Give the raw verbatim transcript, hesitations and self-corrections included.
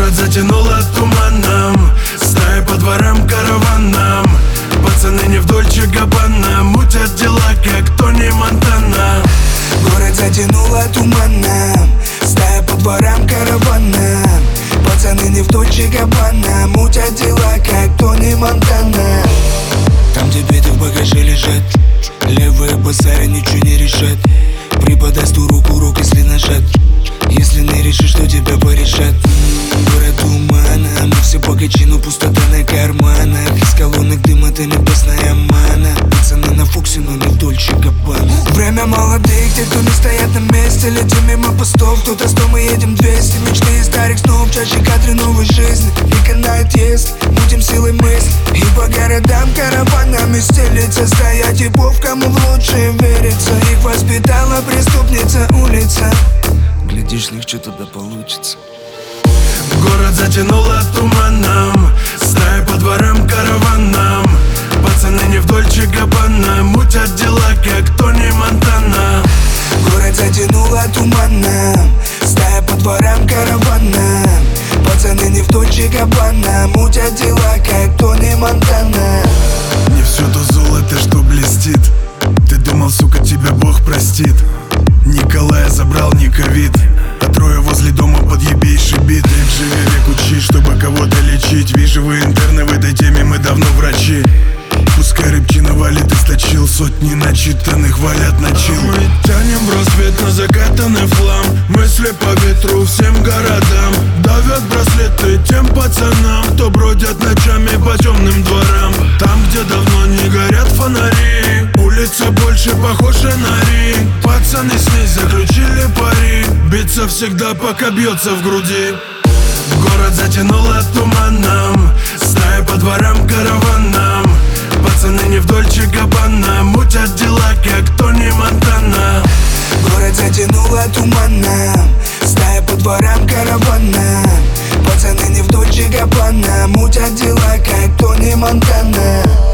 Город затянуло туманом, стаи по дворам караваном. Пацаны не в Дольче Габбана, мутят дела, как Тони Монтана. Город затянуло туманом, стая по дворам караваном. Пацаны не в Дольче Габбана, мутят дела, как Тони Монтана. Там, где биты в багаже лежат, левые базары ничего не решат. Преподаст ту руку, рук, если нажат. Если не решишь, что тебя порешат. Город тумана, мы все богачи, но пустота на карманах. Из колонок дым, это небесная мана. Пацаны на Фоксе, но не в Дольче Габбана. Время молодых, те, кто не стоят на месте. Летим мимо постов, кто-то сто, мы едем двести. Мечты из старых снов, чаще кадры новой жизни. Не канает есть, мутим силой мысли. И по городам караванами стелится стая типов, кому в лучшее верится. Их воспитала преступница улица. Глядишь, легче тогда получится. Город затянуло туманом, стаи по дворам караваном. Пацаны не в Дольче Габбана, мутят дела, как Тони Монтана. Город затянуло туманом, стая по дворам караваном. Пацаны не в Дольче Габбана, мутят дела, как Тони Монтана. Не все то золото, что блестит. Ты думал, сука, тебя Бог простит. Николая забрал не ковид, а трое возле дома подъебейший бит. Век живи, век учи, чтобы кого-то лечить. Вижу, вы интерны, в этой теме мы давно врачи. Пускай рыбчина валит, источил сотни начитанных, валят на чил. Мы тянем в рассвет на закатанный флам. Мысли по ветру всем городам. Давят браслеты тем пацанам, кто бродят ночами по темным дворам. Там, где давно не горят фонари, улица больше похожа на ринг. Пацаны с ней заключили пари, биться всегда, пока бьется в груди. Город затянуло туманом, стаи по дворам караваном. Пацаны не в Дольче Габбана, мутят дела, как Тони Монтана. Город затянуло туманом, стая по дворам караваном. Пацаны не в Дольче Габбана, мутят дела, как Тони Монтана.